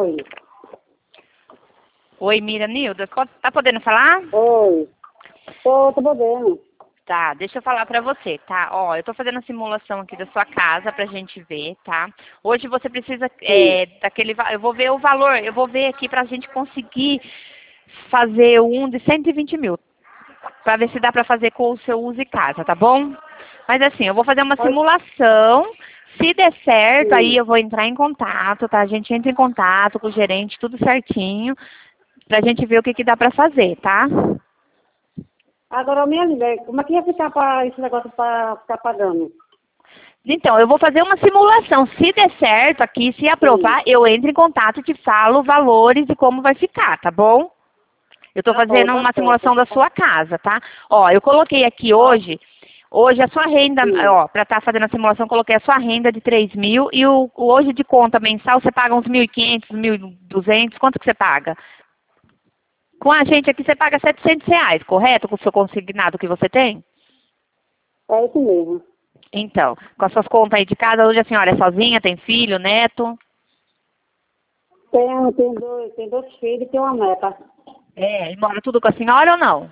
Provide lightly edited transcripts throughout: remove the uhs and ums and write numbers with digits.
Oi. Oi, Miranilda, tá podendo falar? Oi. Tô podendo. Tá, deixa eu falar pra você, tá? Ó, eu tô fazendo a simulação aqui da sua casa pra gente ver, tá? Hoje você precisa eu vou ver o valor, eu vou ver aqui pra gente conseguir fazer um de 120 mil, pra ver se dá pra fazer com o seu uso em casa, tá bom? Mas assim, eu vou fazer uma simulação, se der certo, aí eu vou entrar em contato, tá? A gente entra em contato com o gerente, tudo certinho, pra gente ver o que dá pra fazer, tá? Agora, minha amiga, como é que ia ficar para esse negócio para ficar pagando? Então, eu vou fazer uma simulação. Se der certo aqui, se aprovar, eu entro em contato e te falo valores e como vai ficar, tá bom? Eu tô Tá bom, fazendo tá uma certo. simulação da sua casa, tá? Ó, eu coloquei aqui hoje a sua renda, ó, pra estar fazendo a simulação, eu coloquei a sua renda de 3 mil e o hoje de conta mensal, você paga uns 1.500, 1.200, quanto que você paga? Com a gente aqui você paga R$ 700, correto? Com o seu consignado que você tem? É isso mesmo. Então, com as suas contas aí de casa, hoje a senhora é sozinha, tem filho, neto? Tem dois filhos e tem uma neta. É, e mora tudo com a senhora ou não?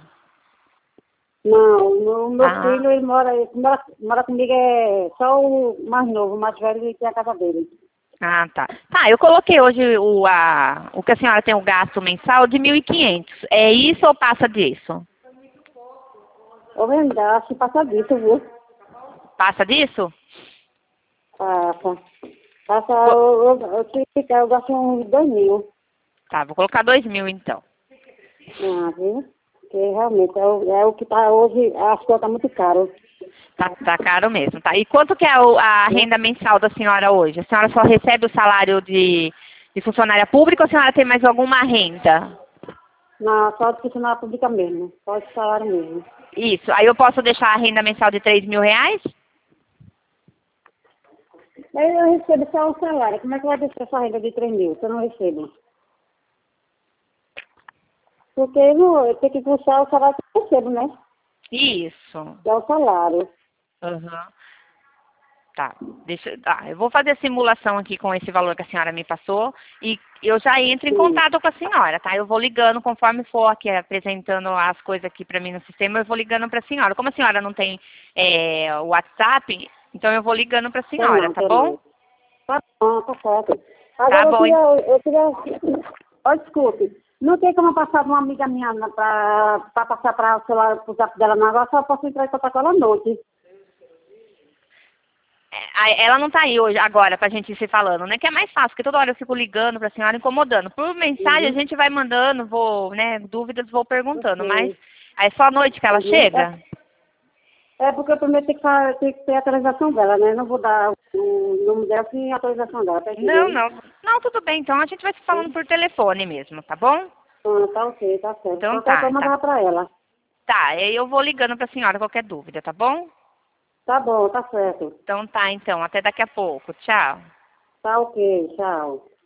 Não, meu Ah, filho, ele mora comigo, é só o mais novo, o mais velho, ele tem a casa dele. tá. Tá, eu coloquei hoje o que a senhora tem o gasto mensal de 1.500. É isso ou passa disso? Ô, verdade, se passa disso, viu? Passa disso? Passa. Passa, Co- eu gasto uns 2 mil. Tá, vou colocar 2 mil então. Ah, viu? Porque realmente é o que tá hoje, as coisas estão muito caras. Tá caro mesmo, tá? E quanto que é a renda mensal da senhora hoje? A senhora só recebe o salário de funcionária pública ou a senhora tem mais alguma renda? Só de funcionária pública mesmo, só de salário mesmo. Isso. Aí eu posso deixar a renda mensal de R$ 3.000? Aí eu recebo só o salário. Como é que vai descer essa renda de 3 mil se eu não recebo? Porque eu tenho que puxar o salário que eu recebo, né? Isso. Que é o salário. Aham. Tá, eu vou fazer a simulação aqui com esse valor que a senhora me passou e eu já entro em Sim. contato com a senhora, tá? Eu vou ligando conforme for aqui apresentando as coisas aqui para mim no sistema, eu vou ligando para a senhora. Como a senhora não tem o WhatsApp, então eu vou ligando para a senhora, tá Tem bom? não. Tá bom, tá certo. Tá Agora bom. eu queria... Ó, desculpe. Não tem como eu passar de uma amiga minha pra passar para o celular, pro zap dela, não. Agora só posso entrar em contato com ela à noite. Ela não tá aí hoje, agora, pra gente ir se falando, né? Que é mais fácil, porque toda hora eu fico ligando pra senhora, incomodando. Por mensagem a Uhum. gente vai mandando, dúvidas vou perguntando, mas Ok. aí é só à noite que ela Uhum. chega? É porque eu primeiro tenho que ter a atualização dela, né? Não vou dar o nome dela sem a atualização dela, tá Não, entendendo? não. Não, tudo bem. Então a gente vai se falando por telefone mesmo, tá bom? Tá ok, tá certo. Então Qualquer tá, coisa tá. mandar pra ela. Tá, aí eu vou ligando pra senhora qualquer dúvida, tá bom? Tá bom, tá certo. Então tá, então. Até daqui a pouco. Tchau. Tá ok, tchau.